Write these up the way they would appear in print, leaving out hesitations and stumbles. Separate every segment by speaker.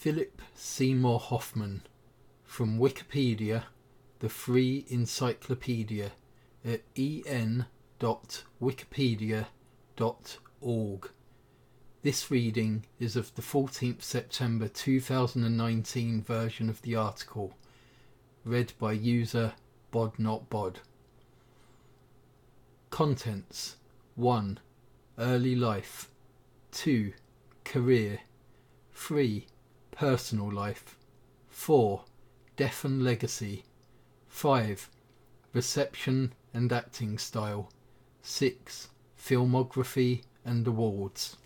Speaker 1: Philip Seymour Hoffman, from Wikipedia, the free encyclopedia, at en.wikipedia.org. This reading is of the 14th September 2019 version of the article, read by user BodNotBod. Contents: 1. Early life. 2. Career. 3. Personal life. 4. Death and legacy. 5. Reception and acting style. 6. Filmography and awards.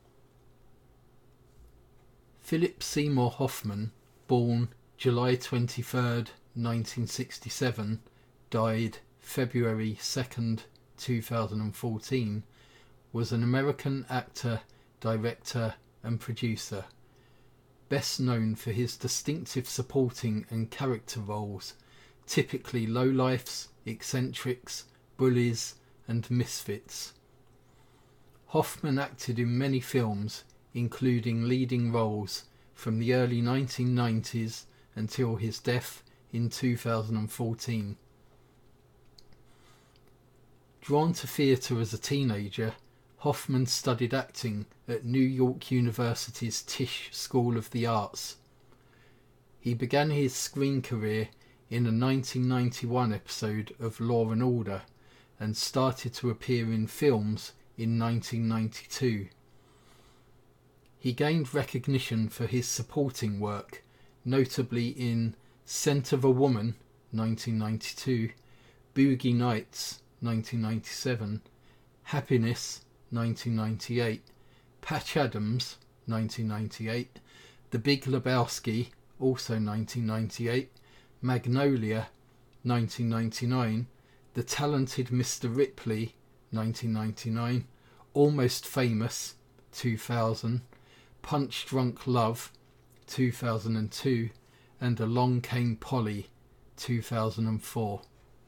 Speaker 1: Philip Seymour Hoffman, born July 23rd, 1967, died February 2nd, 2014, was an American actor, director and producer. Best known for his distinctive supporting and character roles, typically lowlifes, eccentrics, bullies and misfits. Hoffman acted in many films, including leading roles from the early 1990s until his death in 2014. Drawn to theatre as a teenager, Hoffman studied acting at New York University's Tisch School of the Arts. He began his screen career in a 1991 episode of Law and Order and started to appear in films in 1992. He gained recognition for his supporting work, notably in Scent of a Woman, 1992, Boogie Nights, 1997, Happiness, 1998, Patch Adams, 1998, The Big Lebowski, also 1998, Magnolia, 1999, The Talented Mr. Ripley, 1999, Almost Famous, 2000, Punch Drunk Love, 2002, and Along Came Polly, 2004.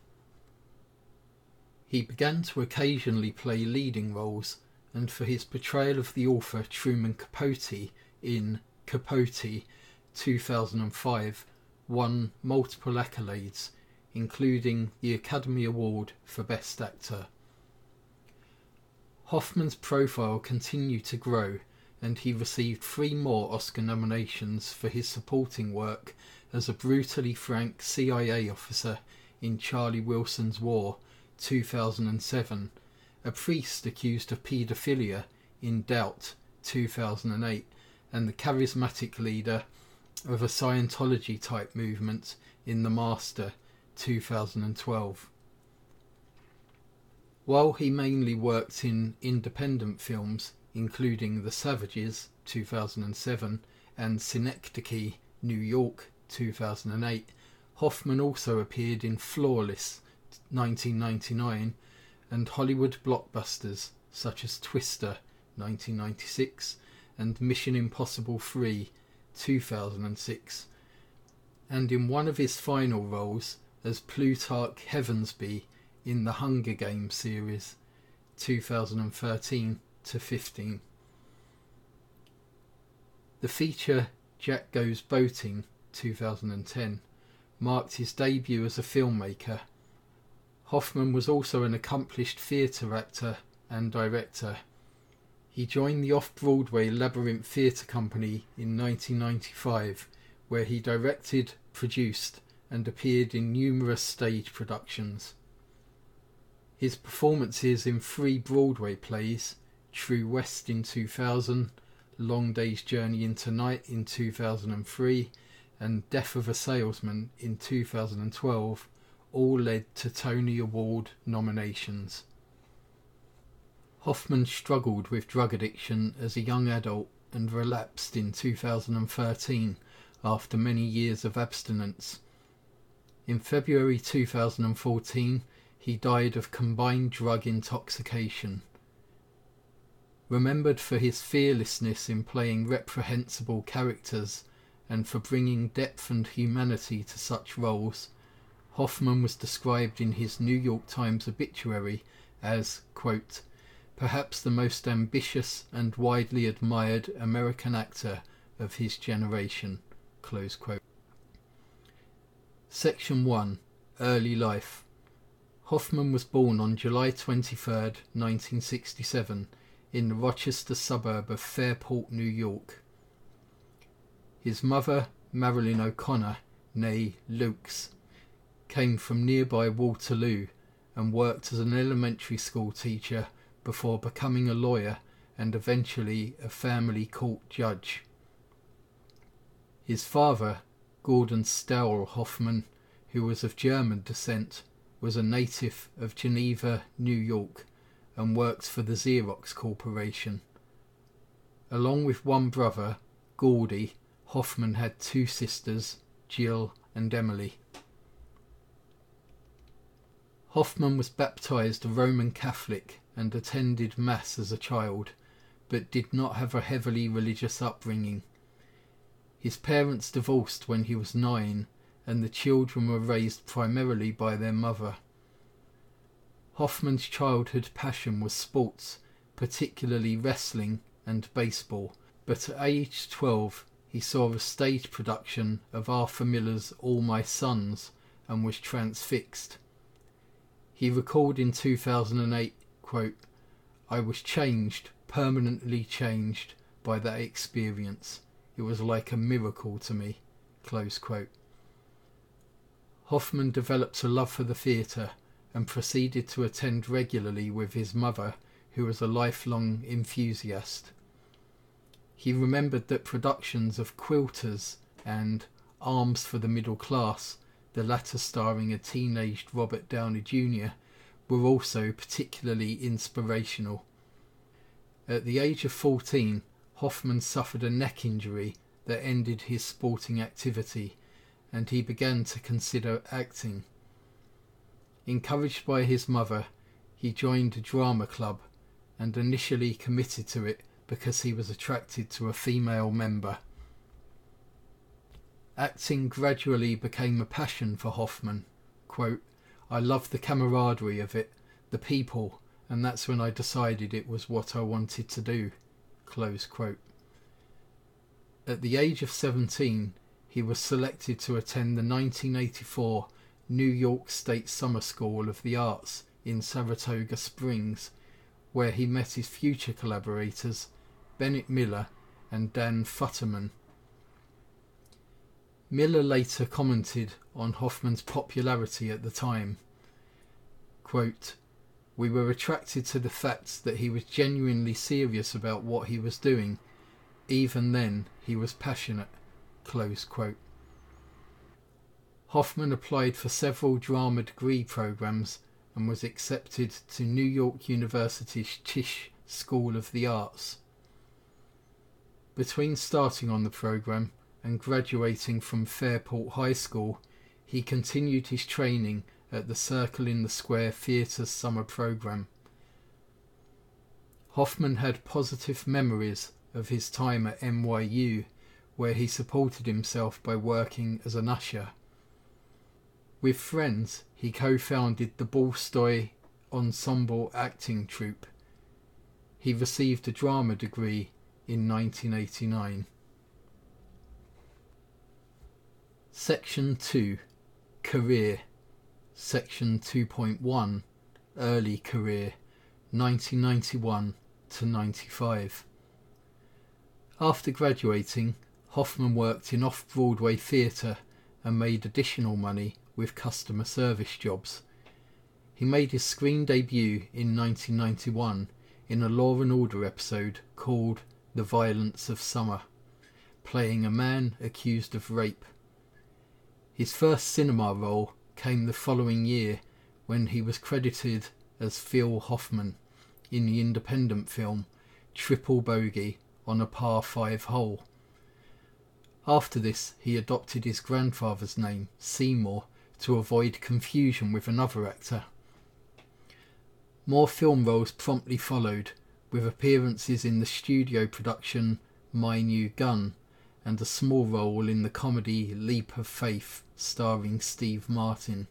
Speaker 1: He began to occasionally play leading roles, and for his portrayal of the author Truman Capote in Capote, 2005, won multiple accolades, including the Academy Award for Best Actor. Hoffman's profile continued to grow, and he received 3 more Oscar nominations for his supporting work as a brutally frank CIA officer in Charlie Wilson's War, 2007, a priest accused of paedophilia in Doubt, 2008, and the charismatic leader of a Scientology-type movement in The Master, 2012. While he mainly worked in independent films, including The Savages, 2007, and Synecdoche, New York, 2008, Hoffman also appeared in Flawless, 1999, and Hollywood blockbusters such as Twister, 1996, and Mission Impossible 3, 2006, and in one of his final roles as Plutarch Heavensbee in the Hunger Games series, 2013-15. The feature Jack Goes Boating, 2010, marked his debut as a filmmaker. Hoffman was also an accomplished theatre actor and director. He joined the off-Broadway Labyrinth Theatre Company in 1995, where he directed, produced, and appeared in numerous stage productions. His performances in 3 Broadway plays, True West in 2000, Long Day's Journey into Night in 2003, and Death of a Salesman in 2012, all led to Tony Award nominations. Hoffman struggled with drug addiction as a young adult and relapsed in 2013 after many years of abstinence. In February 2014, he died of combined drug intoxication. Remembered for his fearlessness in playing reprehensible characters and for bringing depth and humanity to such roles, Hoffman was described in his New York Times obituary as, quote, perhaps the most ambitious and widely admired American actor of his generation." Close quote. Section 1. Early life. Hoffman was born on July 23rd, 1967, in the Rochester suburb of Fairport, New York. His mother, Marilyn O'Connor, née Lukes, came from nearby Waterloo and worked as an elementary school teacher before becoming a lawyer and eventually a family court judge. His father, Gordon Stowell Hoffman, who was of German descent, was a native of Geneva, New York, and worked for the Xerox Corporation. Along with one brother, Gordie, Hoffman had two sisters, Jill and Emily. Hoffman was baptized a Roman Catholic and attended Mass as a child, but did not have a heavily religious upbringing. His parents divorced when he was 9, and the children were raised primarily by their mother. Hoffman's childhood passion was sports, particularly wrestling and baseball, but at age 12 he saw a stage production of Arthur Miller's All My Sons and was transfixed. He recalled in 2008, quote, "I was changed, permanently changed by that experience. It was like a miracle to me." Close quote. Hoffman developed a love for the theatre and proceeded to attend regularly with his mother, who was a lifelong enthusiast. He remembered that productions of Quilters and Arms for the Middle Class, the latter starring a teenaged Robert Downey Jr., were also particularly inspirational. At the age of 14, Hoffman suffered a neck injury that ended his sporting activity, and he began to consider acting. Encouraged by his mother, he joined a drama club and initially committed to it because he was attracted to a female member. Acting gradually became a passion for Hoffman. Quote, "I loved the camaraderie of it, the people, and that's when I decided it was what I wanted to do." Close quote. At the age of 17, he was selected to attend the 1984 New York State Summer School of the Arts in Saratoga Springs, where he met his future collaborators, Bennett Miller and Dan Futterman. Miller later commented on Hoffman's popularity at the time. Quote, "We were attracted to the fact that he was genuinely serious about what he was doing. Even then, he was passionate." Close quote. Hoffman applied for several drama degree programs and was accepted to New York University's Tisch School of the Arts. Between starting on the program and graduating from Fairport High School, he continued his training at the Circle in the Square Theatre's summer program. Hoffman had positive memories of his time at NYU, where he supported himself by working as an usher. With friends, he co-founded the Bolstoy Ensemble acting troupe. He received a drama degree in 1989. Section 2. Career. Section 2.1. Early career, 1991 to 95. After graduating, Hoffman worked in off-Broadway theatre and made additional money with customer service jobs. He made his screen debut in 1991 in a Law and Order episode called The Violence of Summer, playing a man accused of rape. His first cinema role came the following year when he was credited as Phil Hoffman in the independent film Triple Bogey on a Par 5 Hole. After this, he adopted his grandfather's name, Seymour, to avoid confusion with another actor. More film roles promptly followed, with appearances in the studio production My New Gun and a small role in the comedy Leap of Faith starring Steve Martin.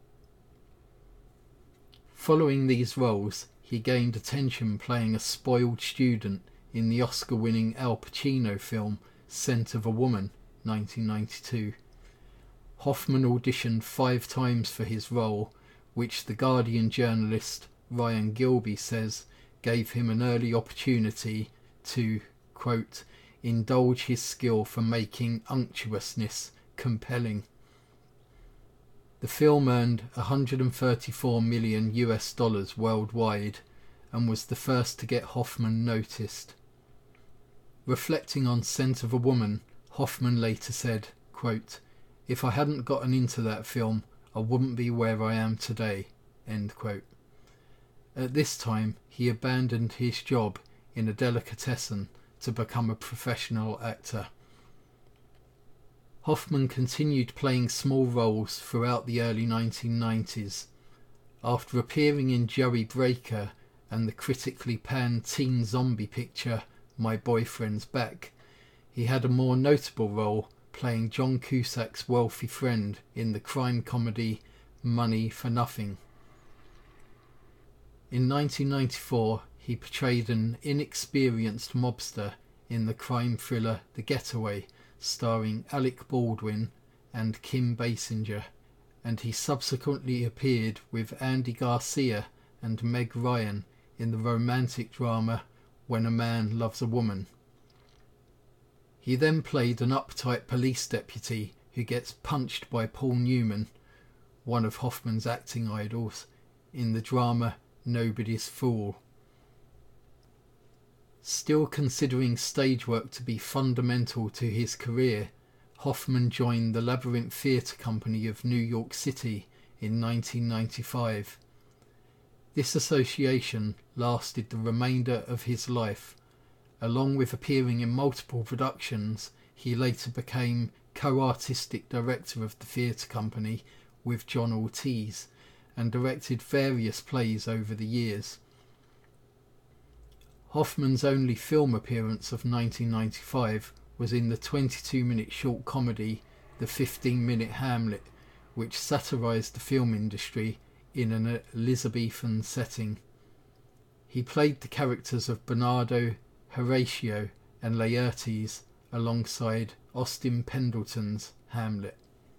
Speaker 1: Following these roles, he gained attention playing a spoiled student in the Oscar-winning Al Pacino film Scent of a Woman, 1992. Hoffman auditioned 5 times for his role, which The Guardian journalist Ryan Gilbey says gave him an early opportunity to, quote, indulge his skill for making unctuousness compelling. The film earned $134 million worldwide and was the first to get Hoffman noticed. Reflecting on Scent of a Woman, Hoffman later said, quote, if I hadn't gotten into that film, I wouldn't be where I am today, end quote. At this time, he abandoned his job in a delicatessen to become a professional actor. Hoffman continued playing small roles throughout the early 1990s. After appearing in Joey Breaker and the critically panned teen zombie picture My Boyfriend's Back, he had a more notable role playing John Cusack's wealthy friend in the crime comedy Money for Nothing. In 1994, he portrayed an inexperienced mobster in the crime thriller The Getaway, starring Alec Baldwin and Kim Basinger, and he subsequently appeared with Andy Garcia and Meg Ryan in the romantic drama When a Man Loves a Woman. He then played an uptight police deputy who gets punched by Paul Newman, one of Hoffman's acting idols, in the drama Nobody's Fool. Still considering stage work to be fundamental to his career, Hoffman joined the Labyrinth Theatre Company of New York City in 1995. This association lasted the remainder of his life. Along with appearing in multiple productions, he later became co-artistic director of the theatre company with John Ortiz and directed various plays over the years. Hoffman's only film appearance of 1995 was in the 22-minute short comedy The 15-Minute Hamlet, which satirised the film industry in an Elizabethan setting. He played the characters of Bernardo, Horatio and Laertes alongside Austin Pendleton's Hamlet.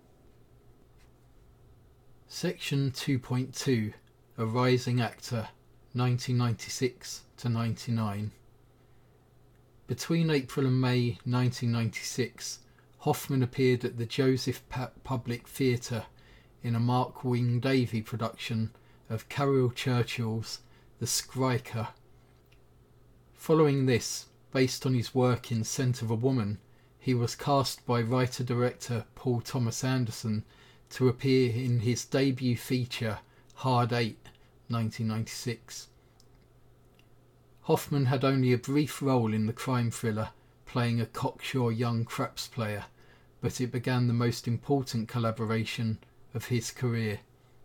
Speaker 1: Section 2.2 A Rising Actor, 1996 to 99. Between April and May 1996, Hoffman appeared at the Joseph Public Theatre in a Mark Wing-Davey production of Caryl Churchill's The Skriker. Following this, based on his work in Scent of a Woman, he was cast by writer-director Paul Thomas Anderson to appear in his debut feature Hard Eight, 1996. Hoffman had only a brief role in the crime thriller, playing a cocksure young craps player, but it began the most important collaboration of his career.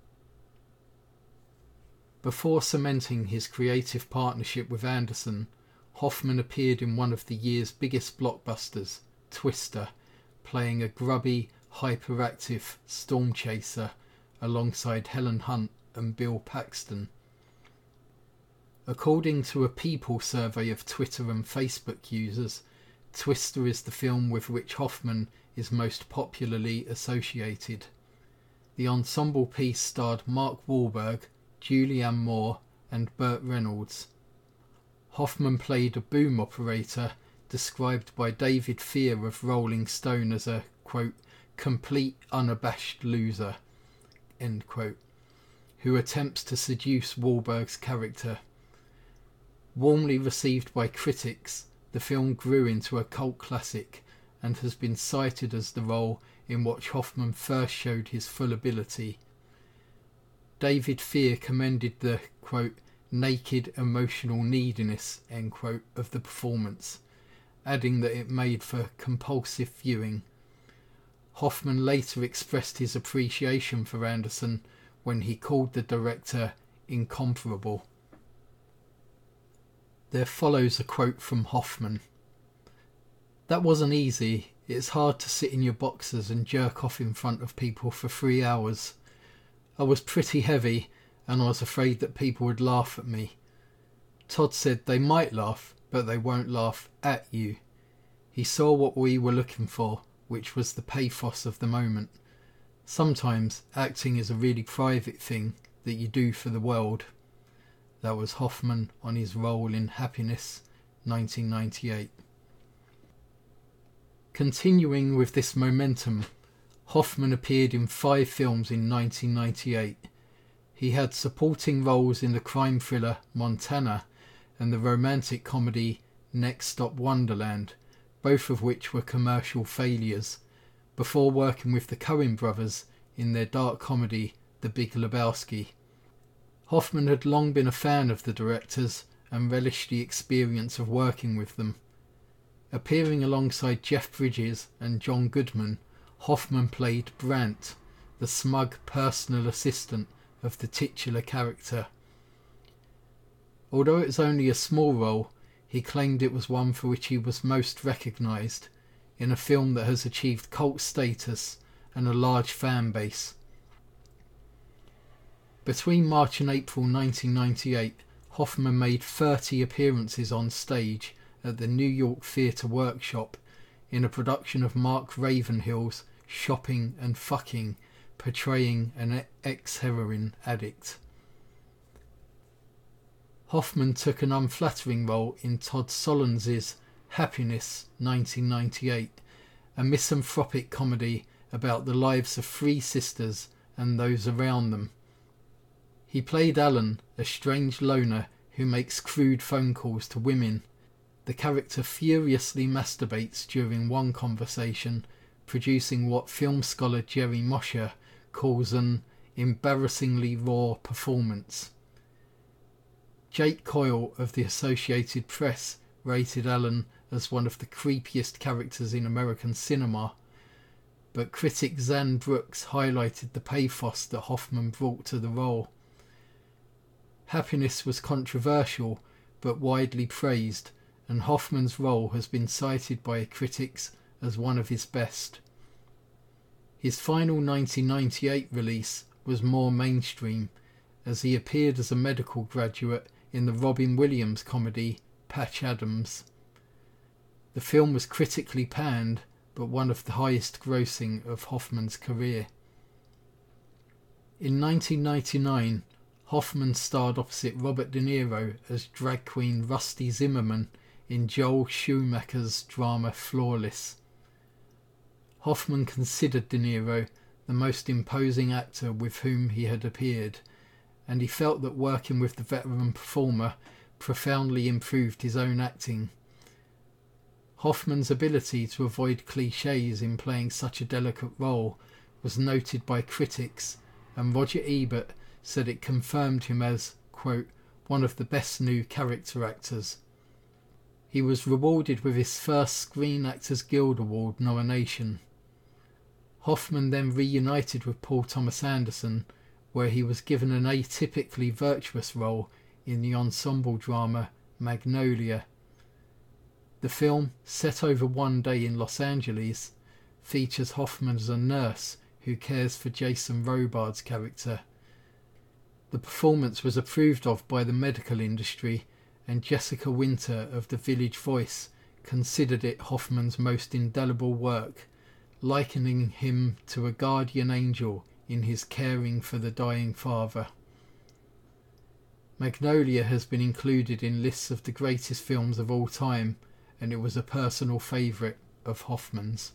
Speaker 1: Before cementing his creative partnership with Anderson, Hoffman appeared in one of the year's biggest blockbusters, Twister, playing a grubby, hyperactive storm chaser alongside Helen Hunt and Bill Paxton. According to a People survey of Twitter and Facebook users, Twister is the film with which Hoffman is most popularly associated. The ensemble piece starred Mark Wahlberg, Julianne Moore and Burt Reynolds. Hoffman played a boom operator described by David Fear of Rolling Stone as a, quote, complete unabashed loser, end quote, who attempts to seduce Wahlberg's character. Warmly received by critics, the film grew into a cult classic and has been cited as the role in which Hoffman first showed his full ability. David Fear commended the, quote, naked emotional neediness, end quote, of the performance, adding that it made for compulsive viewing. Hoffman later expressed his appreciation for Anderson when he called the director incomparable. There follows a quote from Hoffman. "That wasn't easy. It's hard to sit in your boxers and jerk off in front of people for 3 hours. I was pretty heavy and I was afraid that people would laugh at me. Todd said they might laugh, but they won't laugh at you. He saw what we were looking for, which was the pathos of the moment. Sometimes acting is a really private thing that you do for the world. That was Hoffman on his role in Happiness, 1998. Continuing with this momentum, Hoffman appeared in 5 films in 1998. He had supporting roles in the crime thriller Montana and the romantic comedy Next Stop Wonderland, both of which were commercial failures, before working with the Coen brothers in their dark comedy The Big Lebowski. Hoffman had long been a fan of the directors and relished the experience of working with them. Appearing alongside Jeff Bridges and John Goodman, Hoffman played Brandt, the smug personal assistant of the titular character. Although it was only a small role, he claimed it was one for which he was most recognised, in a film that has achieved cult status and a large fan base. Between March and April 1998, Hoffman made 30 appearances on stage at the New York Theatre Workshop in a production of Mark Ravenhill's Shopping and Fucking, portraying an ex-heroin addict. Hoffman took an unflattering role in Todd Solondz's Happiness, 1998, a misanthropic comedy about the lives of 3 sisters and those around them. He played Alan, a strange loner who makes crude phone calls to women. The character furiously masturbates during one conversation, producing what film scholar Jerry Mosher calls an embarrassingly raw performance. Jake Coyle of the Associated Press rated Alan as one of the creepiest characters in American cinema, but critic Zan Brooks highlighted the pathos that Hoffman brought to the role. Happiness was controversial but widely praised, and Hoffman's role has been cited by critics as one of his best. His final 1998 release was more mainstream, as he appeared as a medical graduate in the Robin Williams comedy Patch Adams. The film was critically panned, but one of the highest grossing of Hoffman's career. In 1999, Hoffman starred opposite Robert De Niro as drag queen Rusty Zimmerman in Joel Schumacher's drama Flawless. Hoffman considered De Niro the most imposing actor with whom he had appeared, and he felt that working with the veteran performer profoundly improved his own acting. Hoffman's ability to avoid cliches in playing such a delicate role was noted by critics, and Roger Ebert said it confirmed him as, quote, one of the best new character actors. He was rewarded with his first Screen Actors Guild Award nomination. Hoffman then reunited with Paul Thomas Anderson, where he was given an atypically virtuous role in the ensemble drama Magnolia. The film, set over one day in Los Angeles, features Hoffman as a nurse who cares for Jason Robards' character. The performance was approved of by the medical industry, and Jessica Winter of The Village Voice considered it Hoffman's most indelible work, likening him to a guardian angel in his caring for the dying father. Magnolia has been included in lists of the greatest films of all time, and it was a personal favourite of Hoffman's.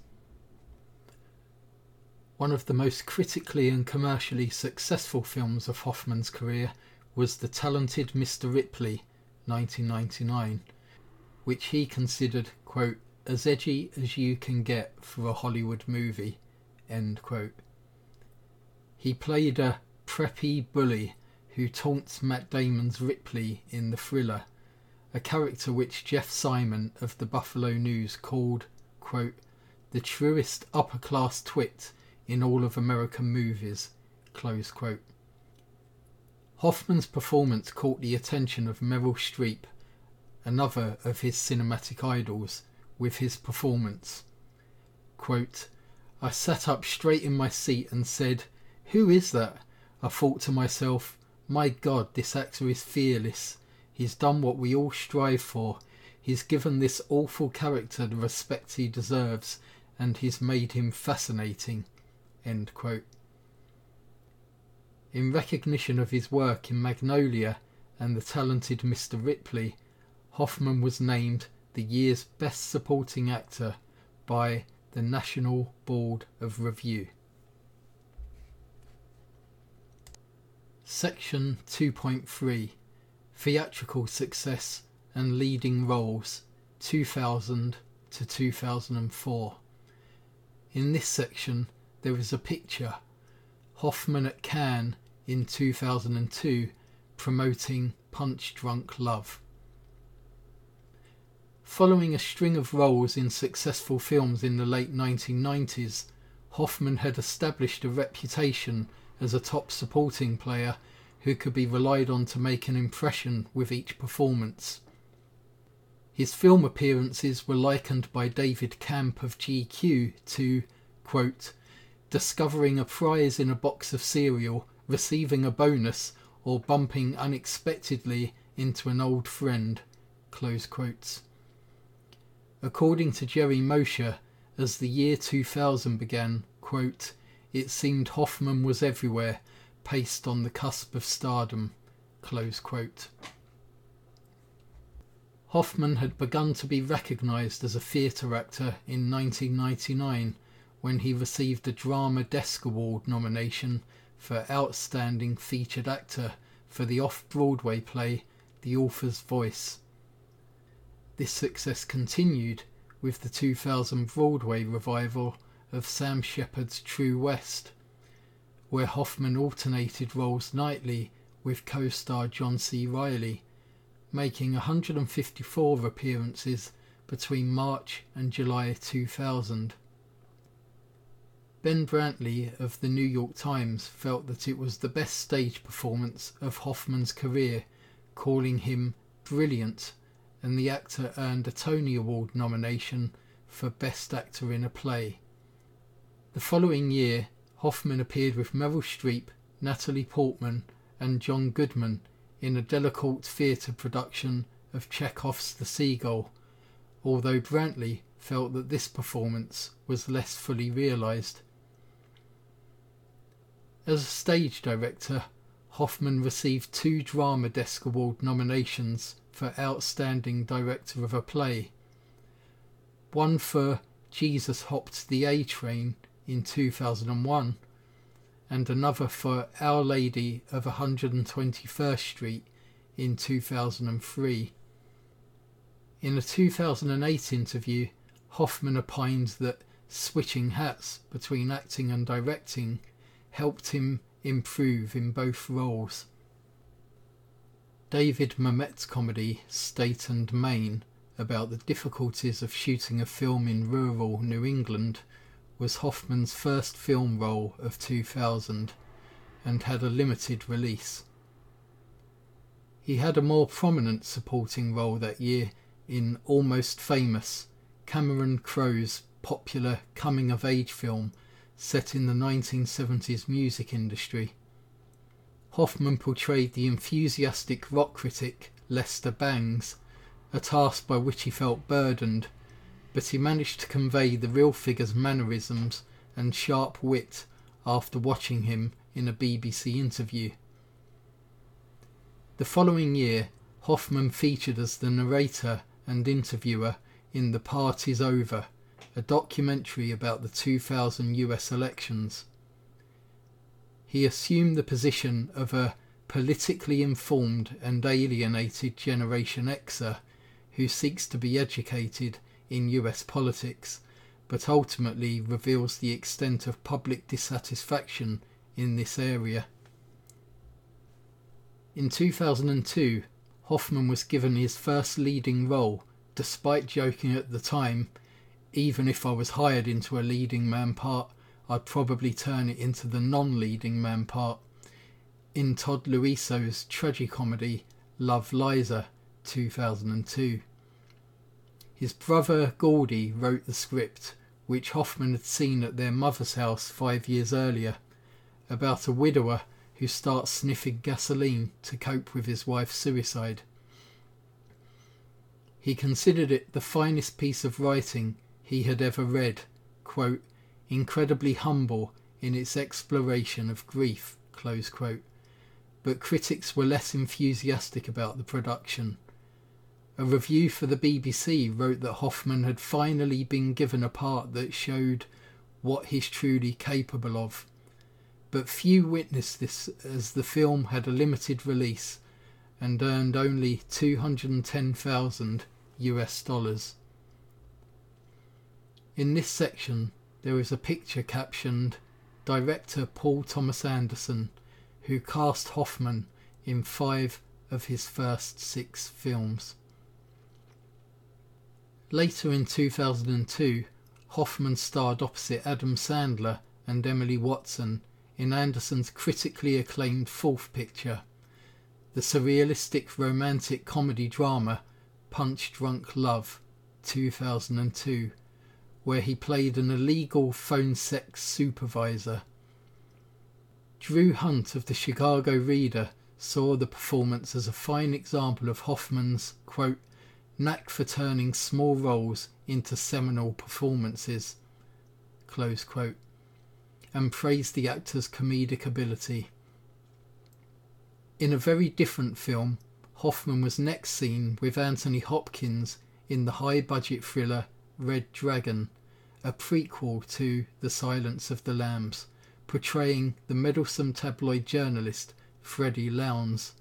Speaker 1: One of the most critically and commercially successful films of Hoffman's career was The Talented Mr. Ripley, 1999, which he considered, quote, as edgy as you can get for a Hollywood movie, end quote. He played a preppy bully who taunts Matt Damon's Ripley in the thriller, a character which Jeff Simon of the Buffalo News called, quote, the truest upper-class twit in all of American movies, close quote. Hoffman's performance caught the attention of Meryl Streep, another of his cinematic idols, with his performance. Quote, I sat up straight in my seat and said, who is that? I thought to myself, my God, this actor is fearless. He's done what we all strive for. He's given this awful character the respect he deserves, and he's made him fascinating." End quote. In recognition of his work in Magnolia and the talented Mr. Ripley, Hoffman was named the year's Best Supporting Actor by the National Board of Review. Section 2.3 Theatrical Success and Leading Roles 2000 to 2004. In this section there is a picture, Hoffman at Cannes in 2002 promoting Punch Drunk Love. Following a string of roles in successful films in the late 1990s, Hoffman had established a reputation as a top supporting player who could be relied on to make an impression with each performance. His film appearances were likened by David Camp of GQ to, quote, discovering a prize in a box of cereal, receiving a bonus, or bumping unexpectedly into an old friend, close quotes. According to Jerry Mosher, as the year 2000 began, quote, it seemed Hoffman was everywhere, paced on the cusp of stardom, close quote. Hoffman had begun to be recognised as a theatre actor in 1999 when he received a Drama Desk Award nomination for Outstanding Featured Actor for the off-Broadway play The Author's Voice. This success continued with the 2000 Broadway revival of Sam Shepard's True West, where Hoffman alternated roles nightly with co-star John C. Reilly, making 154 appearances between March and July 2000. Ben Brantley of the New York Times felt that it was the best stage performance of Hoffman's career, calling him brilliant, and the actor earned a Tony Award nomination for Best Actor in a Play. The following year, Hoffman appeared with Meryl Streep, Natalie Portman and John Goodman in a Delacorte theatre production of Chekhov's The Seagull, although Brantley felt that this performance was less fully realised. As a stage director, Hoffman received 2 Drama Desk Award nominations for Outstanding Director of a Play, one for Jesus Hopped the A-Train in 2001, and another for Our Lady of 121st Street in 2003. In a 2008 interview, Hoffman opined that switching hats between acting and directing helped him improve in both roles. David Mamet's comedy State and Maine, about the difficulties of shooting a film in rural New England, was Hoffman's first film role of 2000 and had a limited release. He had a more prominent supporting role that year in Almost Famous, Cameron Crowe's popular coming-of-age film set in the 1970s music industry. Hoffman portrayed the enthusiastic rock critic Lester Bangs, a task by which he felt burdened, but he managed to convey the real figure's mannerisms and sharp wit after watching him in a BBC interview. The following year, Hoffman featured as the narrator and interviewer in The Party's Over, a documentary about the 2000 US elections. He assumed the position of a politically informed and alienated Generation Xer who seeks to be educated in US politics, but ultimately reveals the extent of public dissatisfaction in this area. In 2002, Hoffman was given his first leading role, despite joking at the time, even if I was hired into a leading man part, I'd probably turn it into the non-leading man part, in Todd Luiso's tragicomedy Love Liza, 2002. His brother Gordy wrote the script, which Hoffman had seen at their mother's house 5 years earlier, about a widower who starts sniffing gasoline to cope with his wife's suicide. He considered it the finest piece of writing he had ever read, quote, incredibly humble in its exploration of grief, close quote. But critics were less enthusiastic about the production. A review for the BBC wrote that Hoffman had finally been given a part that showed what he's truly capable of, but few witnessed this as the film had a limited release and earned only $210,000. In this section there is a picture captioned Director Paul Thomas Anderson, who cast Hoffman in 5 of his first 6 films. Later in 2002, Hoffman starred opposite Adam Sandler and Emily Watson in Anderson's critically acclaimed 4th picture, the surrealistic romantic comedy drama Punch Drunk Love, 2002, where he played an illegal phone sex supervisor. Drew Hunt of the Chicago Reader saw the performance as a fine example of Hoffman's, quote, knack for turning small roles into seminal performances, close quote, and praised the actor's comedic ability. In a very different film, Hoffman was next seen with Anthony Hopkins in the high-budget thriller Red Dragon, a prequel to The Silence of the Lambs, portraying the meddlesome tabloid journalist Freddie Lowndes.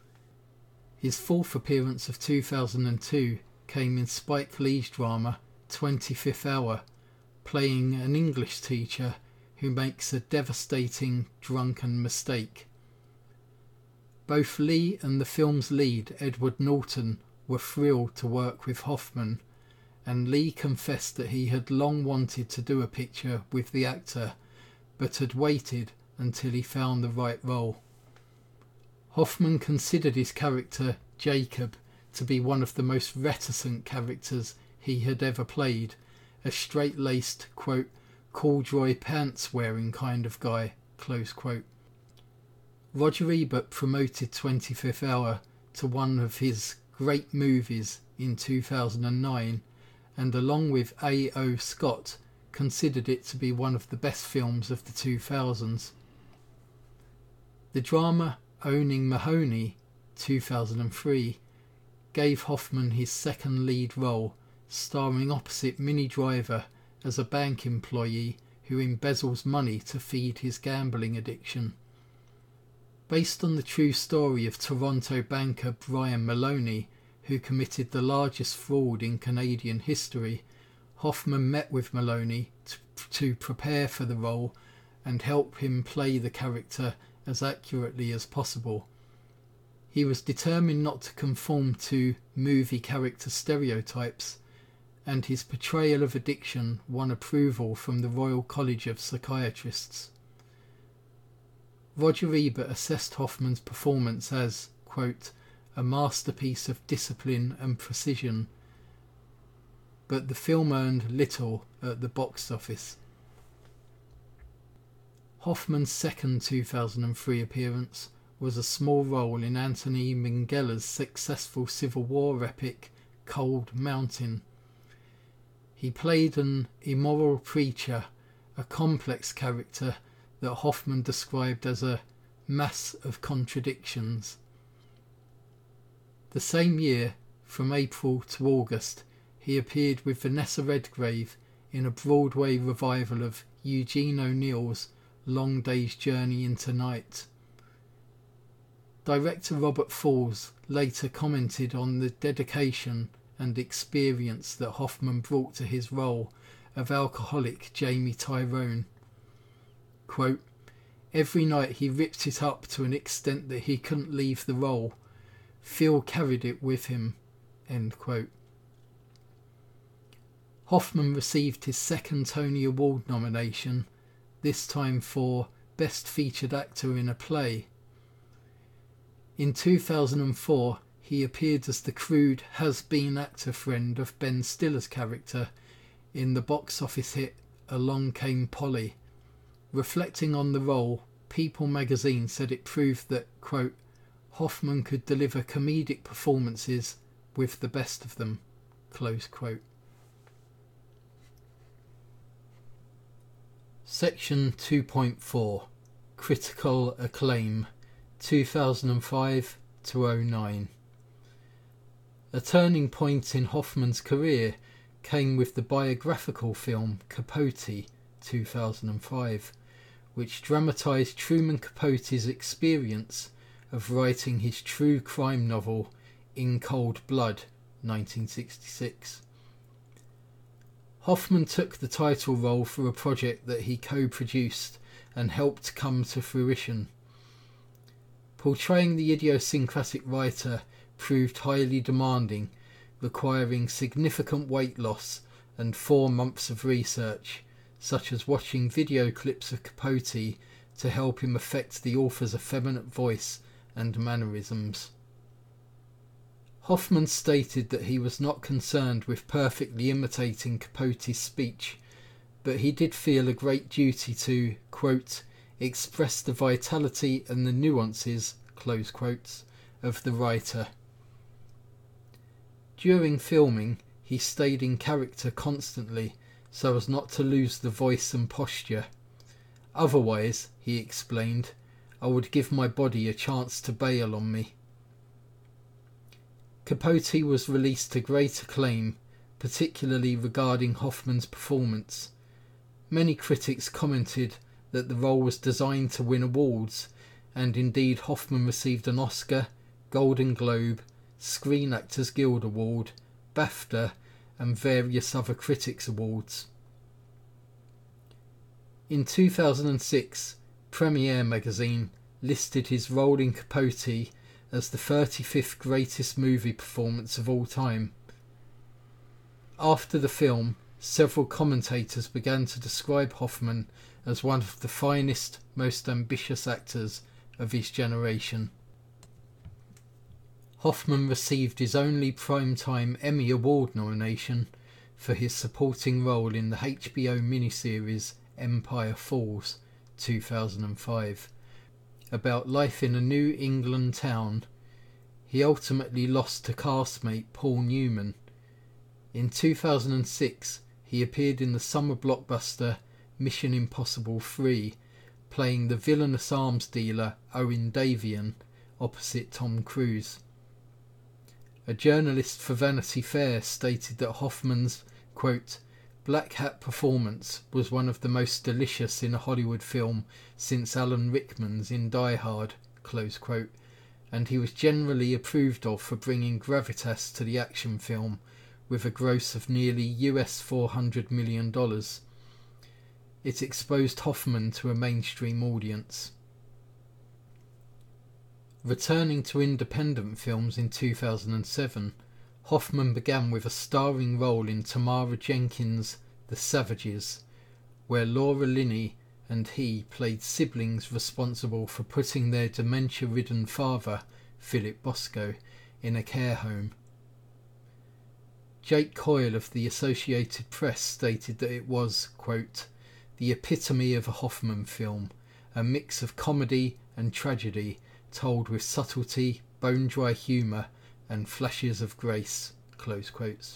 Speaker 1: His 4th appearance of 2002 came in Spike Lee's drama 25th Hour, playing an English teacher who makes a devastating drunken mistake. Both Lee and the film's lead, Edward Norton, were thrilled to work with Hoffman, and Lee confessed that he had long wanted to do a picture with the actor, but had waited until he found the right role. Hoffman considered his character, Jacob, to be one of the most reticent characters he had ever played, a straight-laced, quote, corduroy pants-wearing kind of guy, close quote. Roger Ebert promoted 25th Hour to one of his great movies in 2009, and along with A.O. Scott, considered it to be one of the best films of the 2000s. The drama Owning Mahoney, 2003, gave Hoffman his second lead role, starring opposite Minnie Driver as a bank employee who embezzles money to feed his gambling addiction. Based on the true story of Toronto banker Brian Maloney, who committed the largest fraud in Canadian history, Hoffman met with Maloney to prepare for the role and help him play the character as accurately as possible. He was determined not to conform to movie character stereotypes, and his portrayal of addiction won approval from the Royal College of Psychiatrists. Roger Ebert assessed Hoffman's performance as, quote, a masterpiece of discipline and precision, but the film earned little at the box office. Hoffman's second 2003 appearance was a small role in Anthony Minghella's successful Civil War epic Cold Mountain. He played an immoral preacher, a complex character that Hoffman described as a mass of contradictions. The same year, from April to August, he appeared with Vanessa Redgrave in a Broadway revival of Eugene O'Neill's Long Day's Journey into Night. Director Robert Falls later commented on the dedication and experience that Hoffman brought to his role of alcoholic Jamie Tyrone. Quote, every night he ripped it up to an extent that he couldn't leave the role. Phil carried it with him. End quote. Hoffman received his second Tony Award nomination, this time for Best Featured Actor in a Play. In 2004, he appeared as the crude, has-been actor friend of Ben Stiller's character in the box office hit Along Came Polly. Reflecting on the role, People magazine said it proved that, quote, Hoffman could deliver comedic performances with the best of them, Close quote. Section 2.4 Critical Acclaim 2005-09. A turning point in Hoffman's career came with the biographical film Capote 2005, which dramatised Truman Capote's experience of writing his true crime novel In Cold Blood 1966. Hoffman took the title role for a project that he co-produced and helped come to fruition. Portraying the idiosyncratic writer proved highly demanding, requiring significant weight loss and 4 months of research, such as watching video clips of Capote to help him affect the author's effeminate voice and mannerisms. Hoffman stated that he was not concerned with perfectly imitating Capote's speech, but he did feel a great duty to, quote, express the vitality and the nuances, close quotes, of the writer. During filming, he stayed in character constantly so as not to lose the voice and posture. Otherwise, he explained, I would give my body a chance to bail on me. Capote was released to great acclaim, particularly regarding Hoffman's performance. Many critics commented that the role was designed to win awards, and indeed Hoffman received an Oscar, Golden Globe, Screen Actors Guild Award, BAFTA, and various other critics' awards. In 2006, Premiere magazine listed his role in Capote as the 35th greatest movie performance of all time. After the film, several commentators began to describe Hoffman as one of the finest, most ambitious actors of his generation. Hoffman received his only Primetime Emmy Award nomination for his supporting role in the HBO miniseries Empire Falls 2005. About life in a New England town. He ultimately lost to castmate Paul Newman. In 2006, he appeared in the summer blockbuster Mission Impossible 3, playing the villainous arms dealer Owen Davian opposite Tom Cruise. A journalist for Vanity Fair stated that Hoffman's, quote, black hat performance was one of the most delicious in a Hollywood film since Alan Rickman's in Die Hard, close quote, and he was generally approved of for bringing gravitas to the action film with a gross of nearly US $400 million. It exposed Hoffman to a mainstream audience. Returning to independent films in 2007, Hoffman began with a starring role in Tamara Jenkins' The Savages, where Laura Linney and he played siblings responsible for putting their dementia-ridden father, Philip Bosco, in a care home. Jake Coyle of the Associated Press stated that it was, quote, the epitome of a Hoffman film, a mix of comedy and tragedy told with subtlety, bone-dry humour and flashes of grace, close quotes.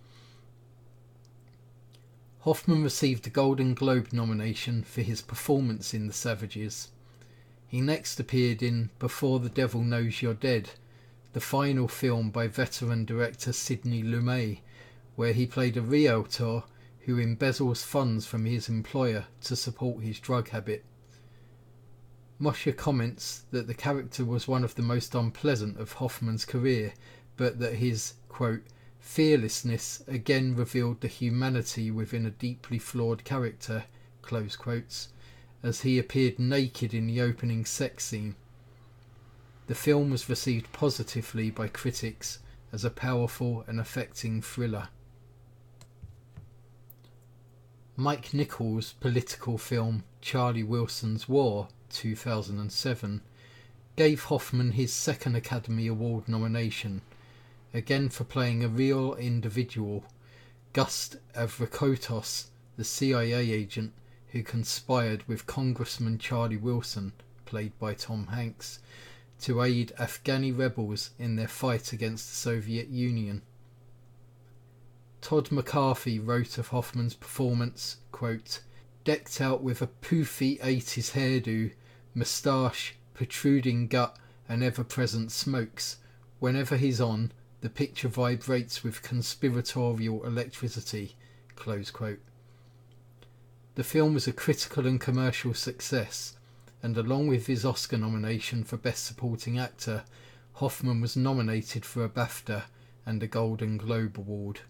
Speaker 1: Hoffman received a Golden Globe nomination for his performance in The Savages. He next appeared in Before the Devil Knows You're Dead, the final film by veteran director Sidney Lumet, where he played a realtor who embezzles funds from his employer to support his drug habit. Mosher comments that the character was one of the most unpleasant of Hoffman's career, but that his, quote, fearlessness again revealed the humanity within a deeply flawed character, close quotes, as he appeared naked in the opening sex scene. The film was received positively by critics as a powerful and affecting thriller. Mike Nichols' political film Charlie Wilson's War 2007 gave Hoffman his second Academy Award nomination, again for playing a real individual, Gust Avrakotos, the CIA agent who conspired with Congressman Charlie Wilson, played by Tom Hanks, to aid Afghani rebels in their fight against the Soviet Union. Todd McCarthy wrote of Hoffman's performance, quote, "Decked out with a poofy 80s hairdo, moustache, protruding gut and ever-present smokes. Whenever he's on, the picture vibrates with conspiratorial electricity." Close quote. The film was a critical and commercial success, and along with his Oscar nomination for Best Supporting Actor, Hoffman was nominated for a BAFTA and a Golden Globe Award.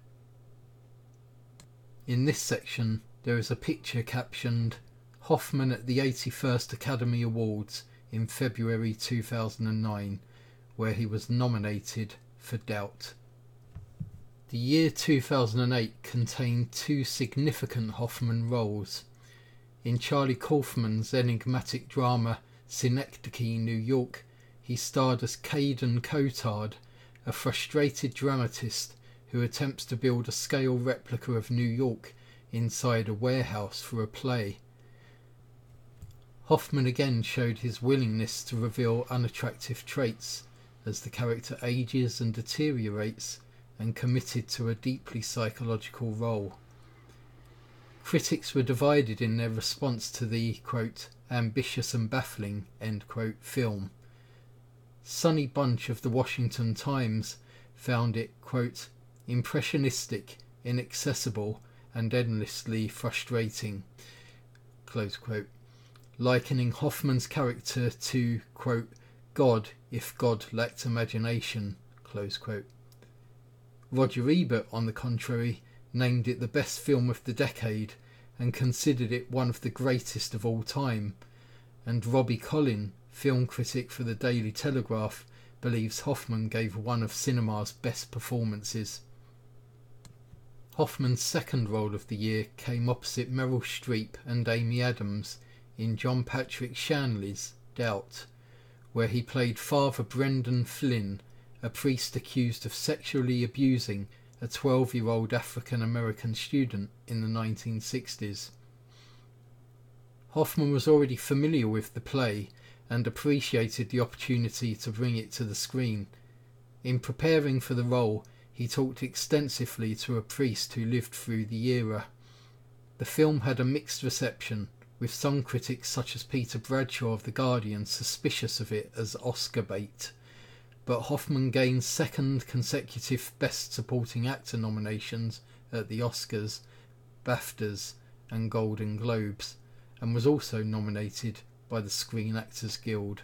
Speaker 1: In this section, there is a picture captioned "Hoffman at the 81st Academy Awards in February 2009, where he was nominated for Doubt." The year 2008 contained two significant Hoffman roles. In Charlie Kaufman's enigmatic drama Synecdoche, New York, he starred as Caden Cotard, a frustrated dramatist who attempts to build a scale replica of New York inside a warehouse for a play. Hoffman again showed his willingness to reveal unattractive traits as the character ages and deteriorates, and committed to a deeply psychological role. Critics were divided in their response to the, quote, "ambitious and baffling," end quote, film. Sonny Bunch of the Washington Times found it, quote, "impressionistic, inaccessible, and endlessly frustrating," close quote, likening Hoffman's character to, quote, "God if God lacked imagination," close quote. Roger Ebert, on the contrary, named it the best film of the decade and considered it one of the greatest of all time, and Robbie Collin, film critic for the Daily Telegraph, believes Hoffman gave one of cinema's best performances. Hoffman's second role of the year came opposite Meryl Streep and Amy Adams in John Patrick Shanley's Doubt, where he played Father Brendan Flynn, a priest accused of sexually abusing a 12-year-old African-American student in the 1960s. Hoffman was already familiar with the play and appreciated the opportunity to bring it to the screen. In preparing for the role, he talked extensively to a priest who lived through the era. The film had a mixed reception, with some critics such as Peter Bradshaw of The Guardian suspicious of it as Oscar bait, but Hoffman gained second consecutive Best Supporting Actor nominations at the Oscars, BAFTAs and Golden Globes, and was also nominated by the Screen Actors Guild.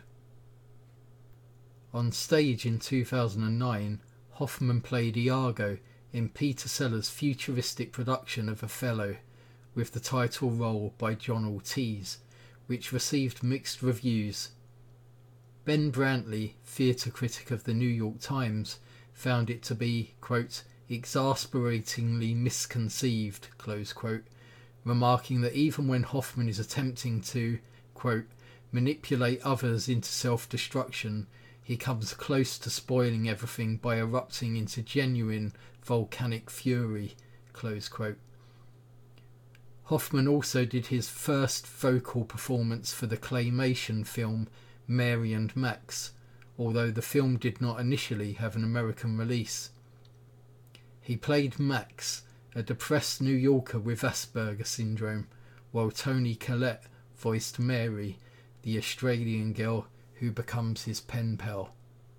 Speaker 1: On stage in 2009, Hoffman played Iago in Peter Sellers' futuristic production of Othello, with the title role by John Ortiz, which received mixed reviews. Ben Brantley, theatre critic of the New York Times, found it to be, quote, "exasperatingly misconceived," close quote, remarking that even when Hoffman is attempting to, quote, "manipulate others into self-destruction, he comes close to spoiling everything by erupting into genuine volcanic fury," close quote. Hoffman also did his first vocal performance for the claymation film Mary and Max, although the film did not initially have an American release. He played Max, a depressed New Yorker with Asperger syndrome, while Toni Collette voiced Mary, the Australian girl who becomes his pen pal.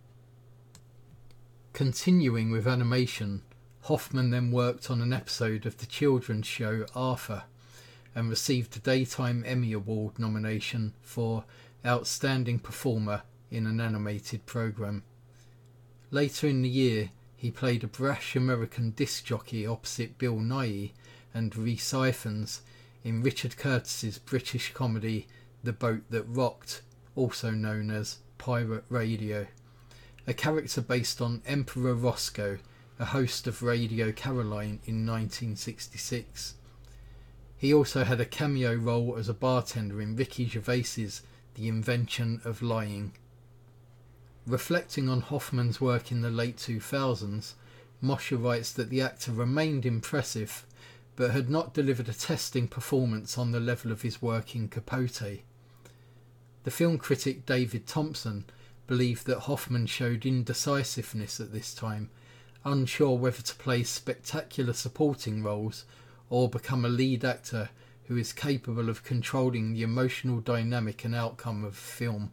Speaker 1: Continuing with animation, Hoffman then worked on an episode of the children's show Arthur, and received a Daytime Emmy Award nomination for Outstanding Performer in an Animated Program. Later in the year, he played a brash American disc jockey opposite Bill Nighy and Rhys Ifans in Richard Curtis's British comedy The Boat That Rocked, also known as Pirate Radio, a character based on Emperor Roscoe, a host of Radio Caroline in 1966. He also had a cameo role as a bartender in Ricky Gervais's The Invention of Lying. Reflecting on Hoffman's work in the late 2000s, Mosher writes that the actor remained impressive, but had not delivered a testing performance on the level of his work in Capote. The film critic David Thompson believed that Hoffman showed indecisiveness at this time, unsure whether to play spectacular supporting roles or become a lead actor who is capable of controlling the emotional dynamic and outcome of a film.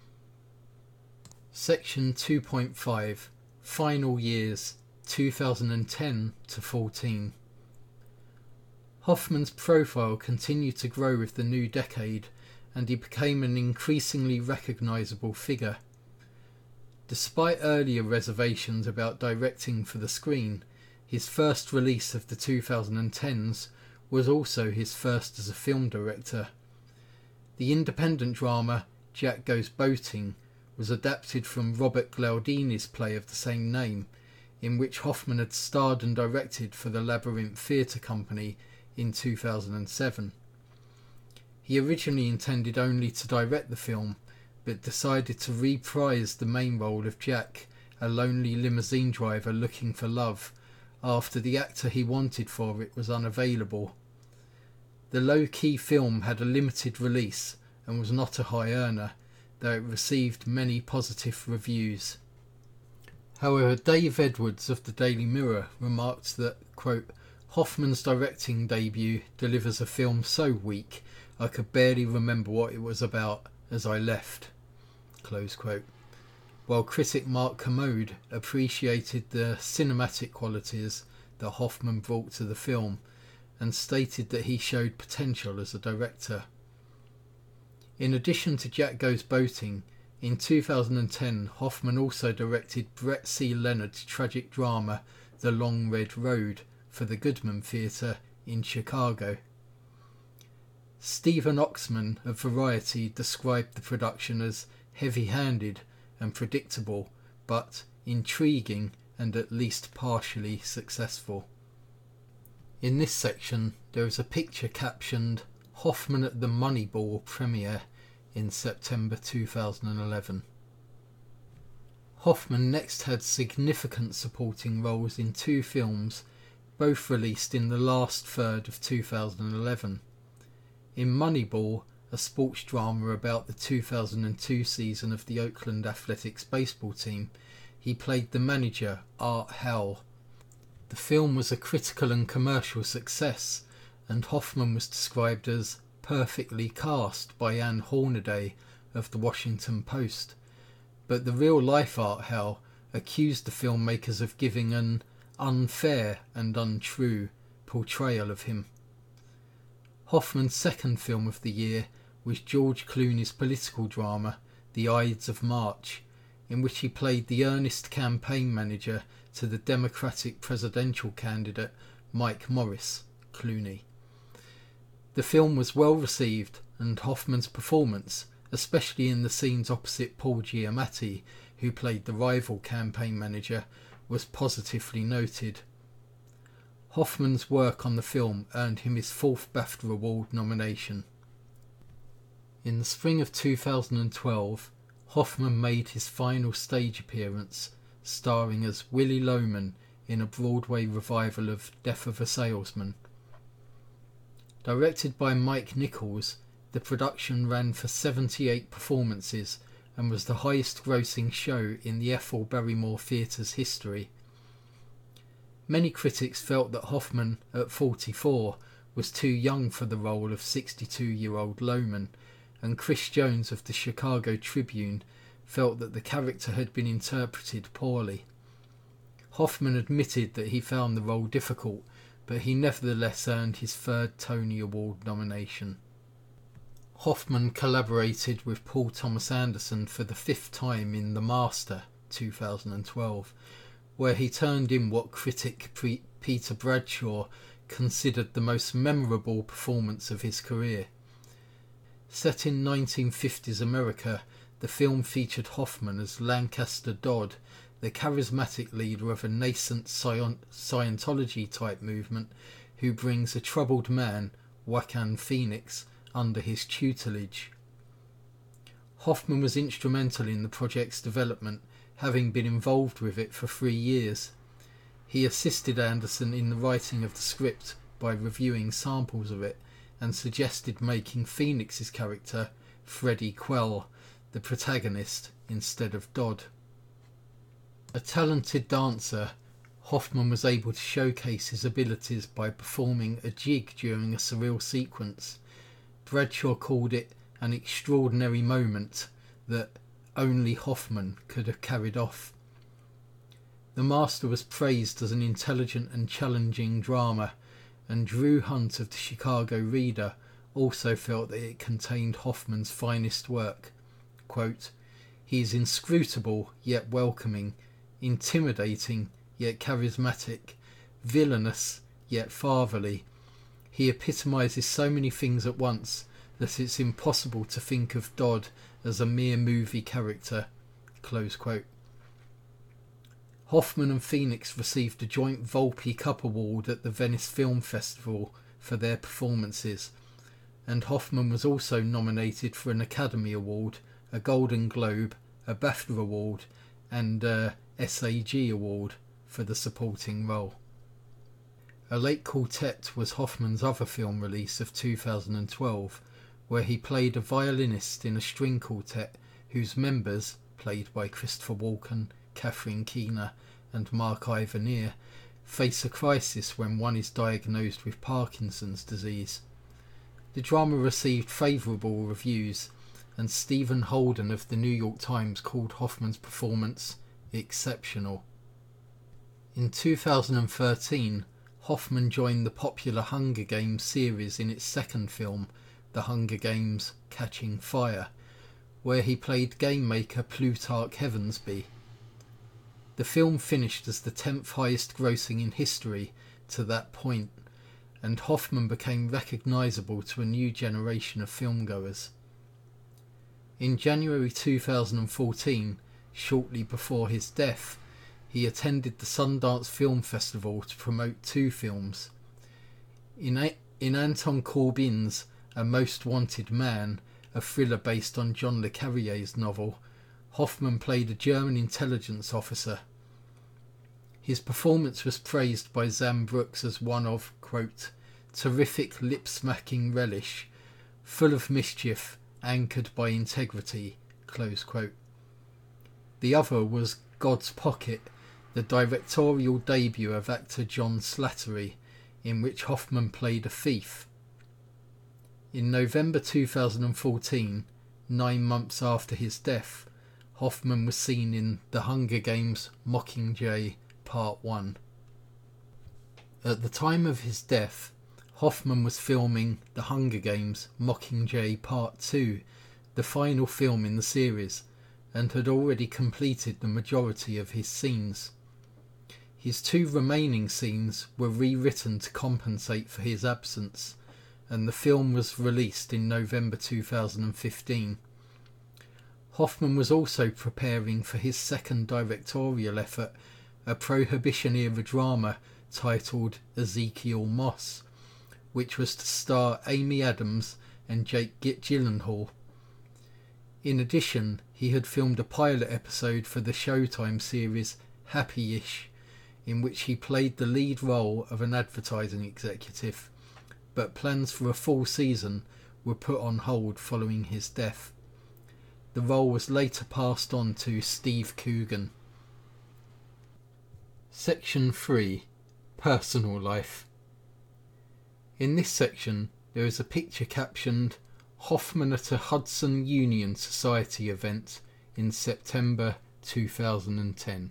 Speaker 1: Section 2.5 Final Years 2010 to 14. Hoffman's profile continued to grow with the new decade, and he became an increasingly recognisable figure. Despite earlier reservations about directing for the screen, his first release of the 2010s was also his first as a film director. The independent drama Jack Goes Boating was adapted from Robert Glaudini's play of the same name, in which Hoffman had starred and directed for the Labyrinth Theatre Company in 2007. He originally intended only to direct the film, but decided to reprise the main role of Jack, a lonely limousine driver looking for love, after the actor he wanted for it was unavailable. The low-key film had a limited release and was not a high earner, though it received many positive reviews. However, Dave Edwards of the Daily Mirror remarked that, quote, Hoffman's directing debut delivers a film so weak I could barely remember what it was about as I left, close quote. While critic Mark Kermode appreciated the cinematic qualities that Hoffman brought to the film and stated that he showed potential as a director. In addition to Jack Goes Boating, in 2010 Hoffman also directed Brett C. Leonard's tragic drama The Long Red Road for the Goodman Theatre in Chicago. Stephen Oxman of Variety described the production as heavy-handed and predictable, but intriguing and at least partially successful. In this section there is a picture captioned Hoffman at the Moneyball premiere in September 2011. Hoffman next had significant supporting roles in two films, both released in the last third of 2011. In Moneyball, a sports drama about the 2002 season of the Oakland Athletics baseball team, he played the manager, Art Howell. The film was a critical and commercial success, and Hoffman was described as perfectly cast by Ann Hornaday of the Washington Post, but the real-life Art Howell accused the filmmakers of giving an unfair and untrue portrayal of him. Hoffman's second film of the year was George Clooney's political drama, The Ides of March, in which he played the earnest campaign manager to the Democratic presidential candidate Mike Morris, Clooney. The film was well received, and Hoffman's performance, especially in the scenes opposite Paul Giamatti, who played the rival campaign manager, was positively noted. Hoffman's work on the film earned him his fourth BAFTA Award nomination. In the spring of 2012, Hoffman made his final stage appearance, starring as Willy Loman in a Broadway revival of Death of a Salesman. Directed by Mike Nichols, the production ran for 78 performances and was the highest-grossing show in the Ethel Barrymore Theatre's history. Many critics felt that Hoffman, at 44, was too young for the role of 62-year-old Loman, and Chris Jones of the Chicago Tribune felt that the character had been interpreted poorly. Hoffman admitted that he found the role difficult, but he nevertheless earned his third Tony Award nomination. Hoffman collaborated with Paul Thomas Anderson for the fifth time in The Master, 2012, where he turned in what critic Peter Bradshaw considered the most memorable performance of his career. Set in 1950s America, the film featured Hoffman as Lancaster Dodd, the charismatic leader of a nascent Scientology-type movement who brings a troubled man, Joaquin Phoenix, under his tutelage. Hoffman was instrumental in the project's development, having been involved with it for 3 years. He assisted Anderson in the writing of the script by reviewing samples of it, and suggested making Phoenix's character, Freddie Quell, the protagonist instead of Dodd. A talented dancer, Hoffman was able to showcase his abilities by performing a jig during a surreal sequence. Bradshaw called it an extraordinary moment that only Hoffman could have carried off. The Master was praised as an intelligent and challenging drama, and Drew Hunt of the Chicago Reader also felt that it contained Hoffman's finest work. Quote, "He is inscrutable yet welcoming, intimidating yet charismatic, villainous yet fatherly. He epitomizes so many things at once that it's impossible to think of Dodd as a mere movie character." Close quote. Hoffman and Phoenix received a joint Volpe Cup Award at the Venice Film Festival for their performances, and Hoffman was also nominated for an Academy Award, a Golden Globe, a BAFTA Award, and a SAG Award for the supporting role. A Late Quartet was Hoffman's other film release of 2012, where he played a violinist in a string quartet whose members, played by Christopher Walken, Catherine Keener and Mark Ivanier, face a crisis when one is diagnosed with Parkinson's disease. The drama received favourable reviews, and Stephen Holden of the New York Times called Hoffman's performance exceptional. In 2013, Hoffman joined the popular Hunger Games series in its second film, The Hunger Games: Catching Fire, where he played game maker Plutarch Heavensbee. The film finished as the 10th highest grossing in history to that point, and Hoffman became recognisable to a new generation of filmgoers. In January 2014, shortly before his death, he attended the Sundance Film Festival to promote two films. In Anton Corbin's A Most Wanted Man, a thriller based on John le Carrier's novel, Hoffman played a German intelligence officer. His performance was praised by Zam Brooks as one of, quote, "terrific lip-smacking relish, full of mischief, anchored by integrity," close quote. The other was God's Pocket, the directorial debut of actor John Slattery, in which Hoffman played a thief. In November 2014, 9 months after his death, Hoffman was seen in The Hunger Games: Mockingjay Part 1. At the time of his death, Hoffman was filming The Hunger Games: Mockingjay Part 2, the final film in the series, and had already completed the majority of his scenes. His two remaining scenes were rewritten to compensate for his absence, and the film was released in November 2015. Hoffman was also preparing for his second directorial effort, a Prohibition-era drama titled Ezekiel Moss, which was to star Amy Adams and Jake Gyllenhaal. In addition, he had filmed a pilot episode for the Showtime series Happy-ish, in which he played the lead role of an advertising executive, but plans for a full season were put on hold following his death. The role was later passed on to Steve Coogan. Section 3. Personal Life. In this section, there is a picture captioned "Hoffman at a Hudson Union Society event in September 2010.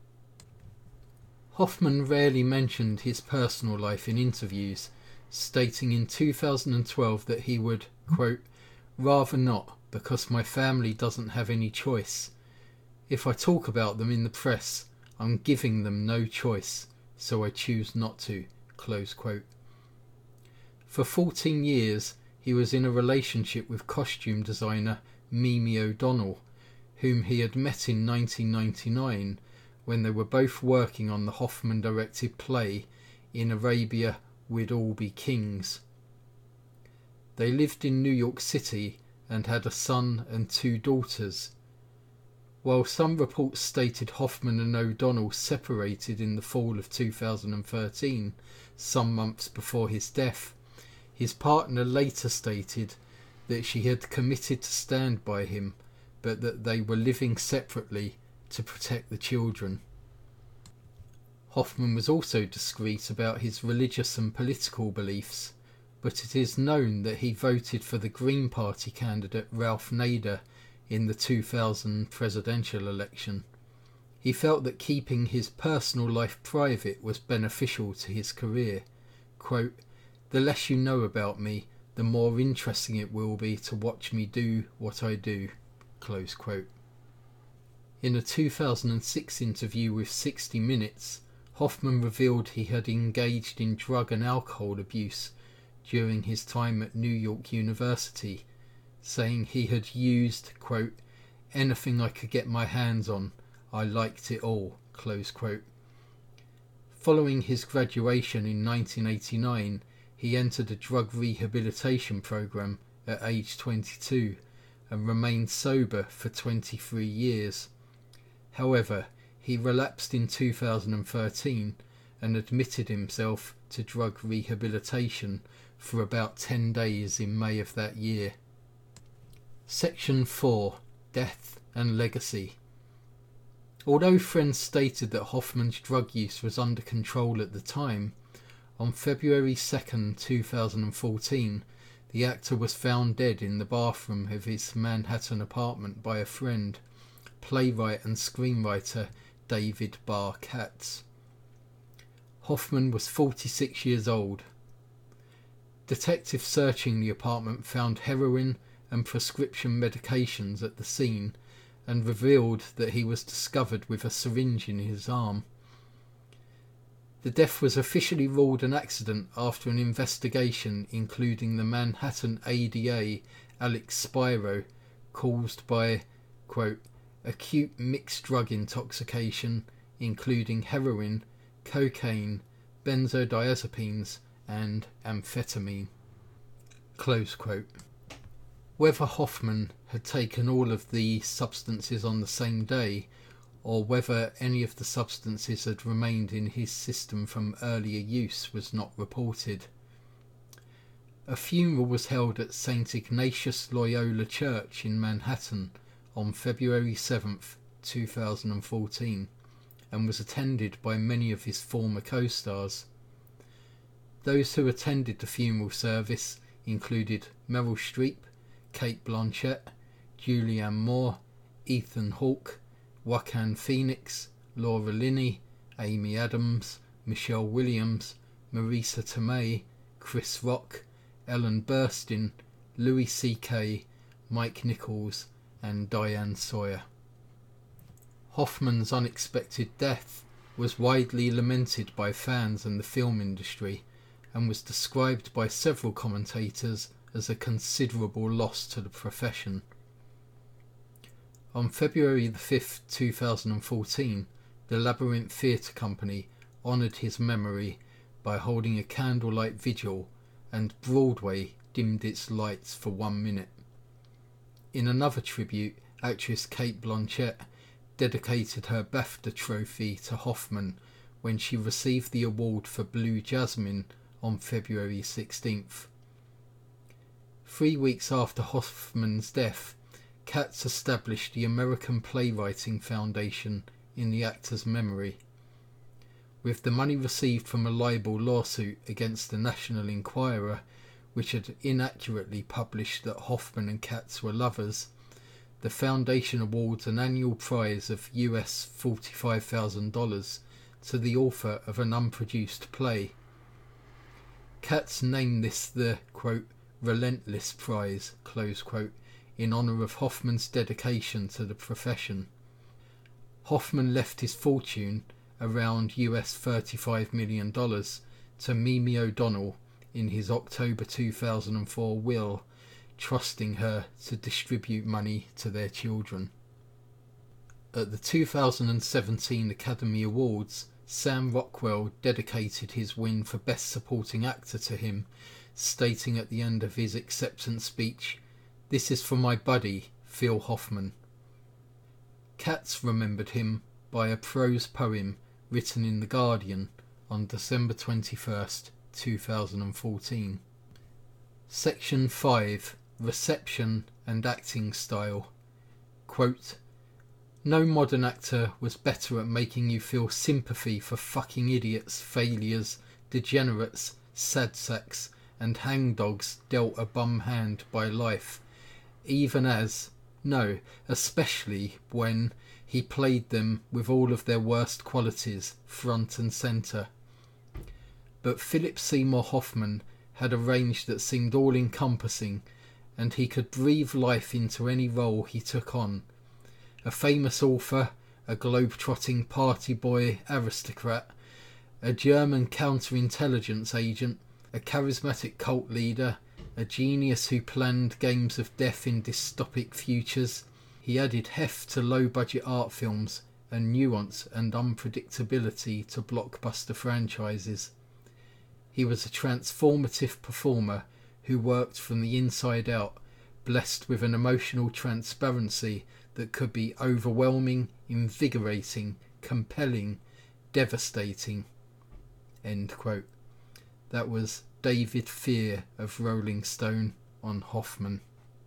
Speaker 1: Hoffman rarely mentioned his personal life in interviews, stating in 2012 that he would, quote, "rather not, because my family doesn't have any choice. If I talk about them in the press, I'm giving them no choice, so I choose not to," close quote. For 14 years, he was in a relationship with costume designer Mimi O'Donnell, whom he had met in 1999 when they were both working on the Hoffman-directed play In Arabia We'd All Be Kings. They lived in New York City and had a son and 2 daughters. While some reports stated Hoffman and O'Donnell separated in the fall of 2013, some months before his death, his partner later stated that she had committed to stand by him, but that they were living separately to protect the children. Hoffman was also discreet about his religious and political beliefs, but it is known that he voted for the Green Party candidate Ralph Nader in the 2000 presidential election. He felt that keeping his personal life private was beneficial to his career. Quote, "The less you know about me, the more interesting it will be to watch me do what I do." Close quote. In a 2006 interview with 60 Minutes, Hoffman revealed he had engaged in drug and alcohol abuse during his time at New York University, saying he had used, quote, "anything I could get my hands on. I liked it all." Close quote. Following his graduation in 1989, he entered a drug rehabilitation program at age 22 and remained sober for 23 years. However, he relapsed in 2013 and admitted himself to drug rehabilitation for about 10 days in May of that year. Section 4. Death and Legacy. Although friends stated that Hoffman's drug use was under control at the time, on February 2nd, 2014, the actor was found dead in the bathroom of his Manhattan apartment by a friend, playwright and screenwriter David Barr Katz. Hoffman was 46 years old. Detectives searching the apartment found heroin and prescription medications at the scene and revealed that he was discovered with a syringe in his arm. The death was officially ruled an accident after an investigation including the Manhattan ADA Alex Spiro, caused by, quote, "acute mixed drug intoxication including heroin, cocaine, benzodiazepines and amphetamine." Close quote. Whether Hoffman had taken all of the substances on the same day, or whether any of the substances had remained in his system from earlier use, was not reported. A funeral was held at St. Ignatius Loyola Church in Manhattan on February 7th, 2014, and was attended by many of his former co-stars. Those who attended the funeral service included Meryl Streep, Cate Blanchett, Julianne Moore, Ethan Hawke, Joaquin Phoenix, Laura Linney, Amy Adams, Michelle Williams, Marisa Tomei, Chris Rock, Ellen Burstyn, Louis C.K., Mike Nichols and Diane Sawyer. Hoffman's unexpected death was widely lamented by fans and the film industry, and was described by several commentators as a considerable loss to the profession. On February 5th, 2014, the Labyrinth Theatre Company honoured his memory by holding a candlelight vigil, and Broadway dimmed its lights for 1 minute. In another tribute, actress Cate Blanchett dedicated her BAFTA trophy to Hoffman when she received the award for Blue Jasmine on February 16th. 3 weeks after Hoffman's death, Katz established the American Playwriting Foundation in the actor's memory. With the money received from a libel lawsuit against the National Enquirer, which had inaccurately published that Hoffman and Katz were lovers, the foundation awards an annual prize of US $45,000 to the author of an unproduced play. Katz named this the, quote, "Relentless Prize," close quote, in honour of Hoffman's dedication to the profession. Hoffman left his fortune, around US $35 million, to Mimi O'Donnell in his October 2004 will, trusting her to distribute money to their children. At the 2017 Academy Awards, Sam Rockwell dedicated his win for Best Supporting Actor to him, stating at the end of his acceptance speech, "This is for my buddy, Phil Hoffman." Katz remembered him by a prose poem written in The Guardian on December 21st, 2014. Section 5. Reception and Acting Style. Quote, No modern actor was better at making you feel sympathy for fucking idiots, failures, degenerates, sad sacks, and hangdogs dealt a bum hand by life, even as, no, especially when he played them with all of their worst qualities front and centre. But Philip Seymour Hoffman had a range that seemed all-encompassing, and he could breathe life into any role he took on. A famous author, a globe-trotting party boy aristocrat, a German counterintelligence agent, a charismatic cult leader, a genius who planned games of death in dystopic futures. He added heft to low-budget art films and nuance and unpredictability to blockbuster franchises. He was a transformative performer who worked from the inside out, blessed with an emotional transparency that could be overwhelming, invigorating, compelling, devastating. End quote. That was David Fear of Rolling Stone on Hoffman.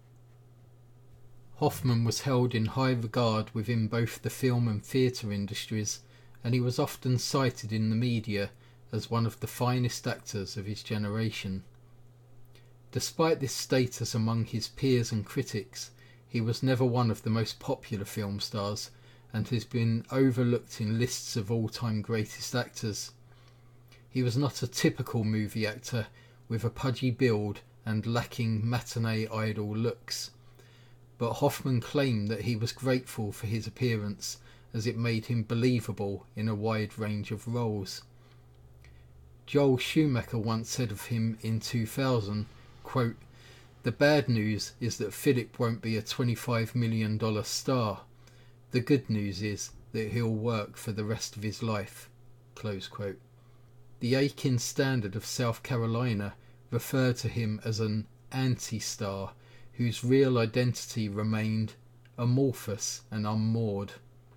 Speaker 1: Hoffman was held in high regard within both the film and theatre industries, and he was often cited in the media as one of the finest actors of his generation. Despite this status among his peers and critics, he was never one of the most popular film stars, and has been overlooked in lists of all-time greatest actors. He was not a typical movie actor with a pudgy build and lacking matinee idol looks, but Hoffman claimed that he was grateful for his appearance as it made him believable in a wide range of roles. Joel Schumacher once said of him in 2000, quote, "The bad news is that Philip won't be a $25 million star. The good news is that he'll work for the rest of his life." Close quote. The Aiken Standard of South Carolina referred to him as an anti-star whose real identity remained amorphous and unmoored.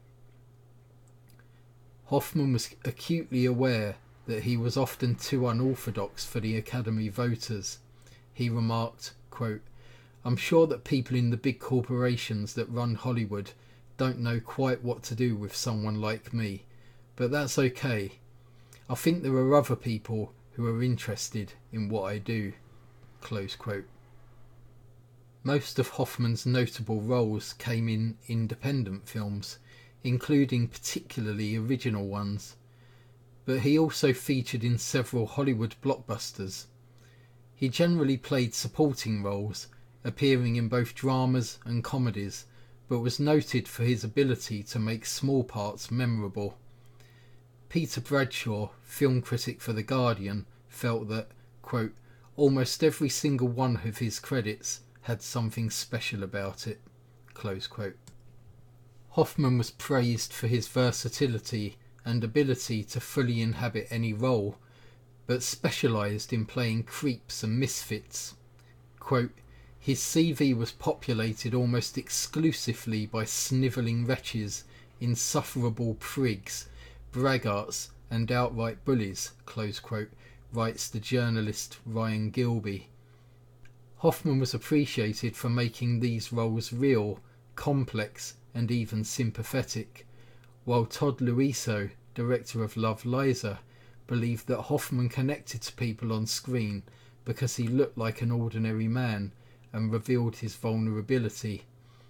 Speaker 1: Hoffman was acutely aware that he was often too unorthodox for the Academy voters. He remarked, quote, "I'm sure that people in the big corporations that run Hollywood don't know quite what to do with someone like me, but that's okay. I think there are other people who are interested in what I do." Close quote. Most of Hoffman's notable roles came in independent films, including particularly original ones, but he also featured in several Hollywood blockbusters. He generally played supporting roles, appearing in both dramas and comedies, but was noted for his ability to make small parts memorable. Peter Bradshaw, film critic for The Guardian, felt that, quote, "almost every single one of his credits had something special about it." Close quote. Hoffman was praised for his versatility and ability to fully inhabit any role, but specialised in playing creeps and misfits. Quote, "His CV was populated almost exclusively by snivelling wretches, insufferable prigs, braggarts and outright bullies," close quote, writes the journalist Ryan Gilbey. Hoffman was appreciated for making these roles real, complex and even sympathetic, while Todd Luiso, director of Love, Liza, believed that Hoffman connected to people on screen because he looked like an ordinary man and revealed his vulnerability.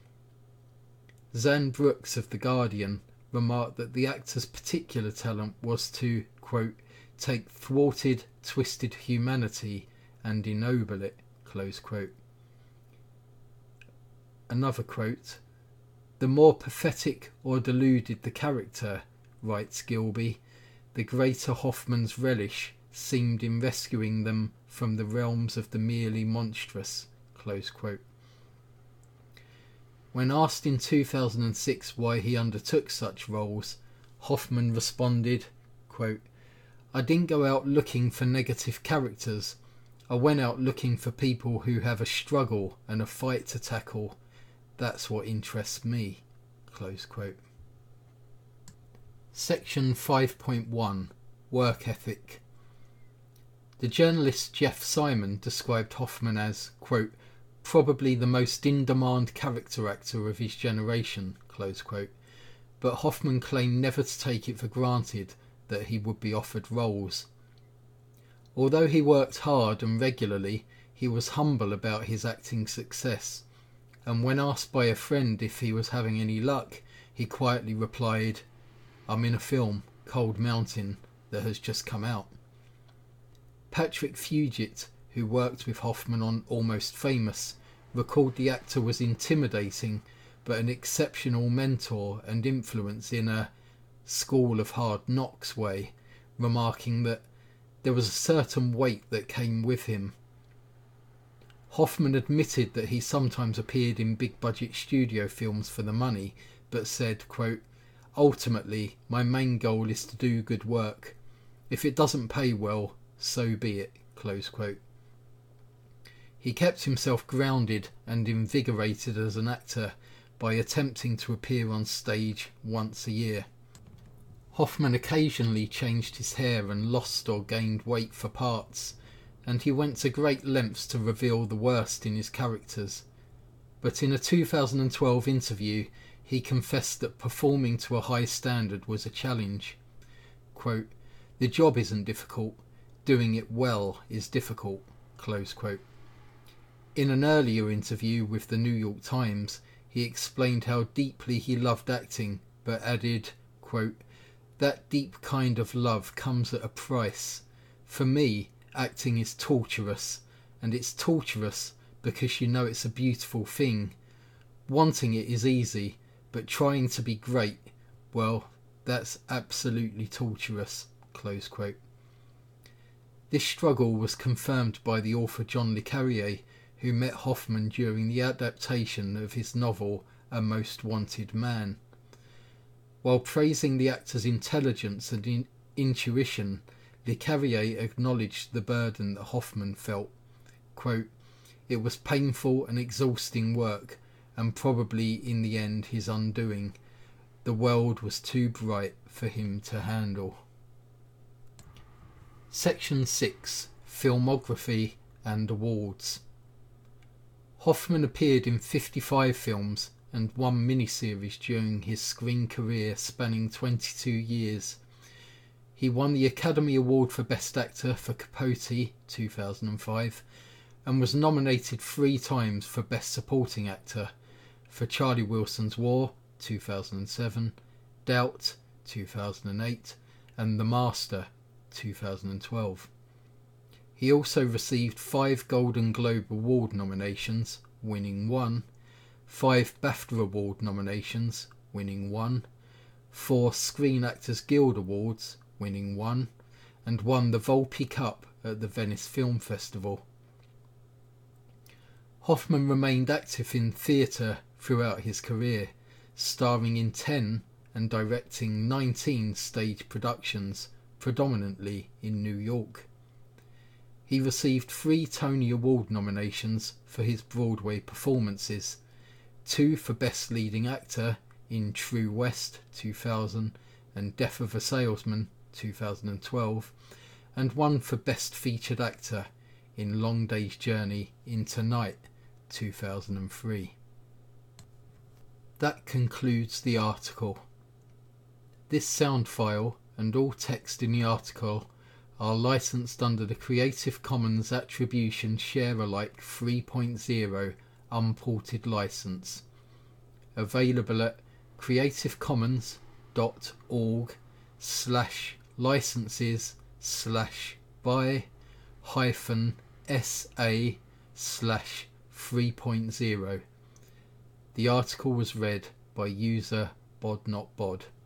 Speaker 1: Zan Brooks of The Guardian remarked that the actor's particular talent was to, quote, "take thwarted, twisted humanity and ennoble it," close quote. Another quote, "The more pathetic or deluded the character," writes Gilbey, "the greater Hoffman's relish seemed in rescuing them from the realms of the merely monstrous," close quote. When asked in 2006 why he undertook such roles, Hoffman responded, quote, "I didn't go out looking for negative characters. I went out looking for people who have a struggle and a fight to tackle. That's what interests me." Close quote. Section 5.1 Work Ethic. The journalist Jeff Simon described Hoffman as, quote, "probably the most in-demand character actor of his generation," close quote, but Hoffman claimed never to take it for granted that he would be offered roles. Although he worked hard and regularly, he was humble about his acting success, and when asked by a friend if he was having any luck, he quietly replied, "I'm in a film, Cold Mountain, that has just come out." Patrick Fugit, who worked with Hoffman on Almost Famous, recalled the actor was intimidating but an exceptional mentor and influence in a School of Hard Knocks way, remarking that there was a certain weight that came with him. Hoffman admitted that he sometimes appeared in big-budget studio films for the money, but said, quote, "Ultimately, my main goal is to do good work. If it doesn't pay well, so be it," close quote. He kept himself grounded and invigorated as an actor by attempting to appear on stage once a year. Hoffman occasionally changed his hair and lost or gained weight for parts, and he went to great lengths to reveal the worst in his characters. But in a 2012 interview, he confessed that performing to a high standard was a challenge. Quote, "The job isn't difficult, doing it well is difficult," close quote. In an earlier interview with the New York Times, he explained how deeply he loved acting, but added, quote, "That deep kind of love comes at a price. For me, acting is torturous, and it's torturous because you know it's a beautiful thing. Wanting it is easy, but trying to be great, well, that's absolutely torturous," close quote. This struggle was confirmed by the author John le Carrier, who met Hoffman during the adaptation of his novel A Most Wanted Man. While praising the actor's intelligence and intuition, le Carrier acknowledged the burden that Hoffman felt. Quote, "It was painful and exhausting work, and probably in the end his undoing. The world was too bright for him to handle." Section 6. Filmography and Awards. Hoffman appeared in 55 films and one miniseries during his screen career spanning 22 years. He won the Academy Award for Best Actor for Capote 2005 and was nominated 3 times for Best Supporting Actor for Charlie Wilson's War 2007, Doubt 2008 and The Master 2012. He also received 5 Golden Globe Award nominations, winning 1, 5 BAFTA Award nominations, winning 1, 4 Screen Actors Guild Awards, winning 1, and won the Volpe Cup at the Venice Film Festival. Hoffman remained active in theatre throughout his career, starring in 10 and directing 19 stage productions, predominantly in New York. He received 3 Tony Award nominations for his Broadway performances, 2 for Best Leading Actor in True West 2000 and Death of a Salesman 2012, and 1 for Best Featured Actor in Long Day's Journey into Night 2003. That concludes the article. This sound file and all text in the article are licensed under the Creative Commons Attribution Share-alike 3.0 unported license. Available at creativecommons.org/licenses/by-sa/3.0. The article was read by user bodnotbod.